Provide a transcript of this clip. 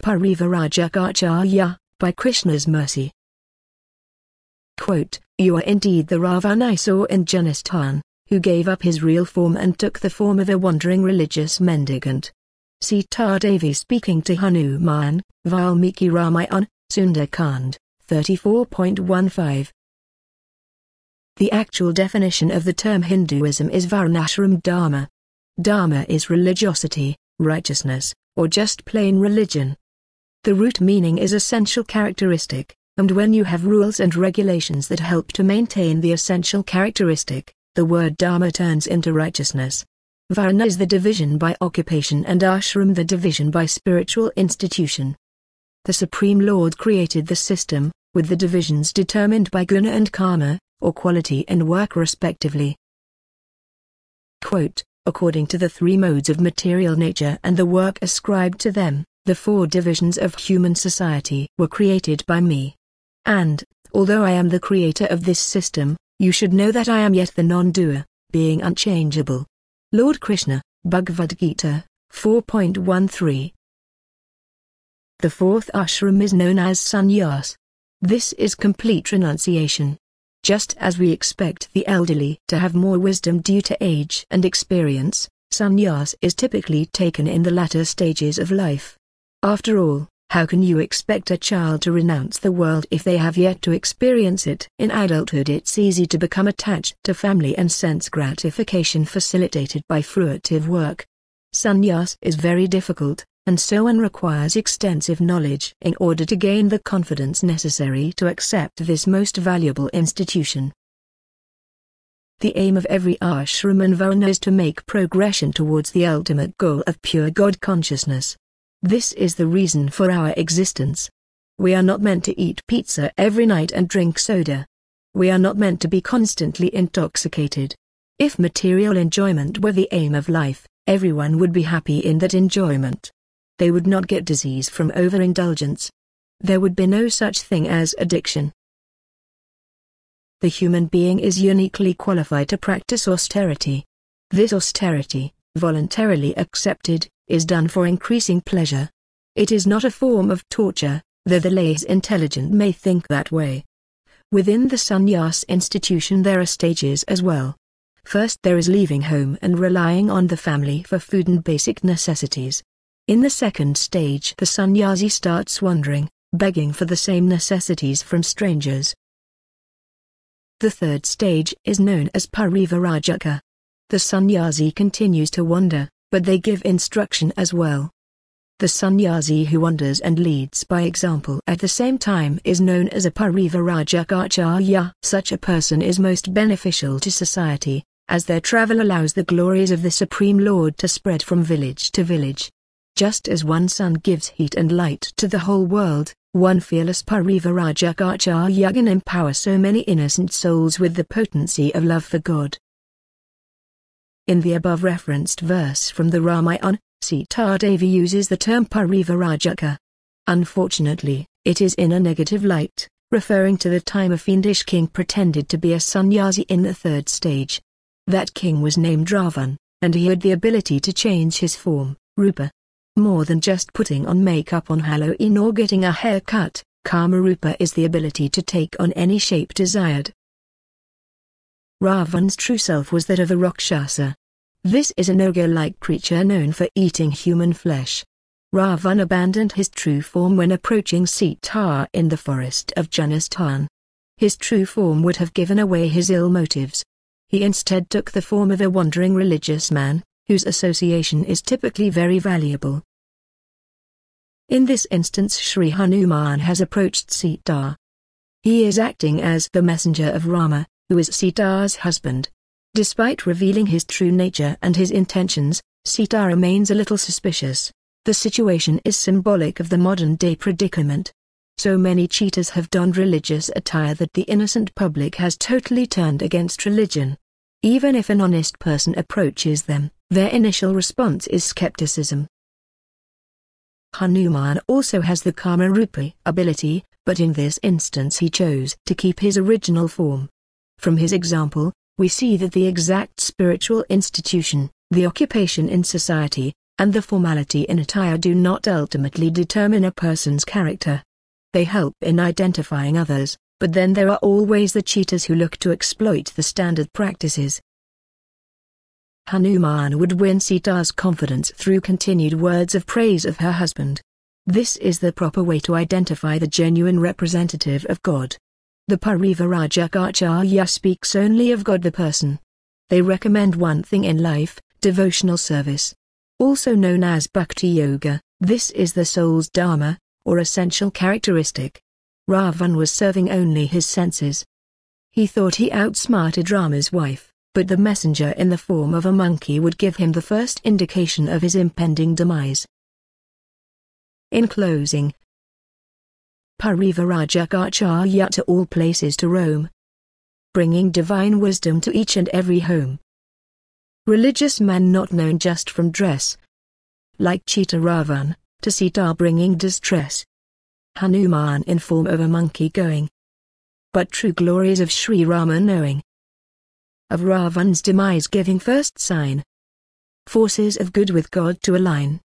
Parivarajaka by Krishna's mercy. Quote, "You are indeed the Ravan I saw in Janasthan, who gave up his real form and took the form of a wandering religious mendicant." Sita Devi speaking to Hanuman, Valmiki Ramayana, Sundar-Kand, 34.15. The actual definition of the term Hinduism is Varnashram Dharma. Dharma is religiosity, righteousness, or just plain religion. The root meaning is essential characteristic, and when you have rules and regulations that help to maintain the essential characteristic, the word Dharma turns into righteousness. Varna is the division by occupation and ashram the division by spiritual institution. The Supreme Lord created the system, with the divisions determined by guna and karma, or quality and work respectively. Quote, "According to the three modes of material nature and the work ascribed to them, the four divisions of human society were created by me. And, although I am the creator of this system, you should know that I am yet the non-doer, being unchangeable." Lord Krishna, Bhagavad Gita, 4.13. The fourth ashram is known as sannyas. This is complete renunciation. Just as we expect the elderly to have more wisdom due to age and experience, sannyas is typically taken in the latter stages of life. After all, how can you expect a child to renounce the world if they have yet to experience it? In adulthood it's easy to become attached to family and sense gratification facilitated by fruitive work. Sannyas is very difficult, and so one requires extensive knowledge in order to gain the confidence necessary to accept this most valuable institution. The aim of every ashram and varna is to make progression towards the ultimate goal of pure God consciousness. This is the reason for our existence. We are not meant to eat pizza every night and drink soda. We are not meant to be constantly intoxicated. If material enjoyment were the aim of life, everyone would be happy in that enjoyment. They would not get disease from overindulgence. There would be no such thing as addiction. The human being is uniquely qualified to practice austerity. This austerity, voluntarily accepted, is done for increasing pleasure. It is not a form of torture, though the less intelligent may think that way. Within the sannyas institution there are stages as well. First there is leaving home and relying on the family for food and basic necessities. In the second stage the sannyasi starts wandering, begging for the same necessities from strangers. The third stage is known as parivarajaka. The sannyasi continues to wander, but they give instruction as well. The sannyasi who wanders and leads by example at the same time is known as a parivarajaka. Such a person is most beneficial to society, as their travel allows the glories of the Supreme Lord to spread from village to village. Just as one sun gives heat and light to the whole world, one fearless parivarajaka can empower so many innocent souls with the potency of love for God. In the above referenced verse from the Ramayana, Sita Devi uses the term parivarajaka. Unfortunately, it is in a negative light, referring to the time a fiendish king pretended to be a sannyasi in the third stage. That king was named Ravan, and he had the ability to change his form, rupa. More than just putting on makeup on Halloween or getting a haircut, Kamarupa is the ability to take on any shape desired. Ravan's true self was that of a Rakshasa. This is an ogre-like creature known for eating human flesh. Ravan abandoned his true form when approaching Sita in the forest of Janasthan. His true form would have given away his ill motives. He instead took the form of a wandering religious man, whose association is typically very valuable. In this instance Sri Hanuman has approached Sita. He is acting as the messenger of Rama, who is Sita's husband. Despite revealing his true nature and his intentions, Sita remains a little suspicious. The situation is symbolic of the modern-day predicament. So many cheaters have donned religious attire that the innocent public has totally turned against religion. Even if an honest person approaches them, their initial response is skepticism. Hanuman also has the Kamarupa ability, but in this instance he chose to keep his original form. From his example, we see that the exact spiritual institution, the occupation in society, and the formality in attire do not ultimately determine a person's character. They help in identifying others, but then there are always the cheaters who look to exploit the standard practices. Hanuman would win Sita's confidence through continued words of praise of her husband. This is the proper way to identify the genuine representative of God. The Parivarajaka speaks only of God the person. They recommend one thing in life, devotional service. Also known as Bhakti Yoga, this is the soul's dharma, or essential characteristic. Ravan was serving only his senses. He thought he outsmarted Rama's wife, but the messenger in the form of a monkey would give him the first indication of his impending demise. In closing, Parivarajaka to all places to roam, bringing divine wisdom to each and every home. Religious man not known just from dress, like cheetah Ravan, to Sita bringing distress. Hanuman in form of a monkey going, but true glories of Sri Rama knowing. Of Ravan's demise giving first sign. Forces of good with God to align.